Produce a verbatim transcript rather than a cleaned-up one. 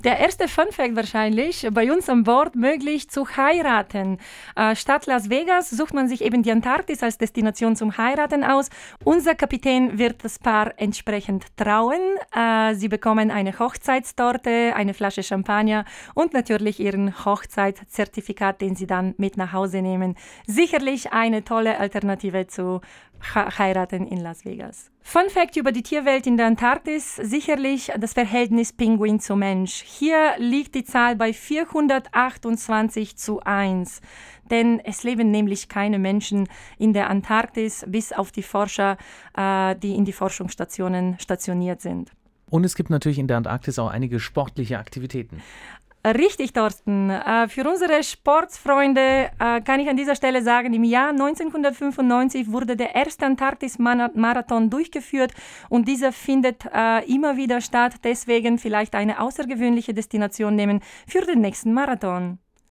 Der erste Funfact wahrscheinlich, bei uns an Bord möglich zu heiraten. Äh, statt Las Vegas sucht man sich eben die Antarktis als Destination zum Heiraten aus. Unser Kapitän wird das Paar entsprechend trauen. Äh, sie bekommen eine Hochzeitstorte, eine Flasche Champagner und natürlich ihren Hochzeitszertifikat, den sie dann mit nach Hause nehmen. Sicherlich eine tolle Alternative zu heiraten in Las Vegas. Fun Fact über die Tierwelt in der Antarktis, sicherlich das Verhältnis Pinguin zu Mensch. Hier liegt die Zahl bei vierhundertachtundzwanzig zu eins. Denn es leben nämlich keine Menschen in der Antarktis, bis auf die Forscher, äh, die in die Forschungsstationen stationiert sind. Und es gibt natürlich in der Antarktis auch einige sportliche Aktivitäten. Richtig, Thorsten. Für unsere Sportsfreunde kann ich an dieser Stelle sagen, im Jahr neunzehnhundertfünfundneunzig wurde der erste Antarktis-Marathon durchgeführt und dieser findet immer wieder statt. Deswegen vielleicht eine außergewöhnliche Destination nehmen für den nächsten Marathon.